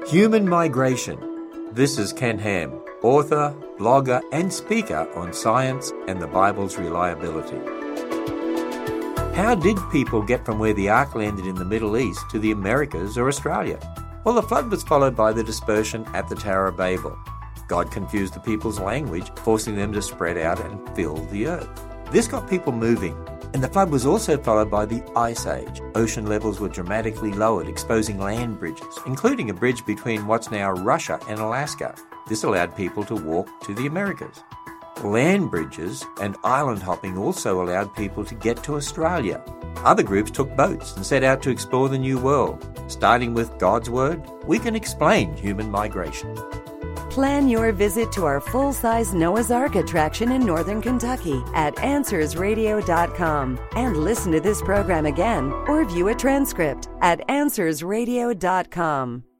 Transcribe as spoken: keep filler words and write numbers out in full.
Human migration. This is Ken Ham, author, blogger and speaker on science and the Bible's reliability. How did people get from where the ark landed in the Middle East to the Americas or Australia? Well, the flood was followed by the dispersion at the Tower of Babel. God confused the people's language, forcing them to spread out and fill the earth. This got people moving. And the flood was also followed by the Ice Age. Ocean levels were dramatically lowered, exposing land bridges, including a bridge between what's now Russia and Alaska. This allowed people to walk to the Americas. Land bridges and island hopping also allowed people to get to Australia. Other groups took boats and set out to explore the New World. Starting with God's Word, we can explain human migration. Plan your visit to our full-size Noah's Ark attraction in Northern Kentucky at answers radio dot com and listen to this program again or view a transcript at answers radio dot com.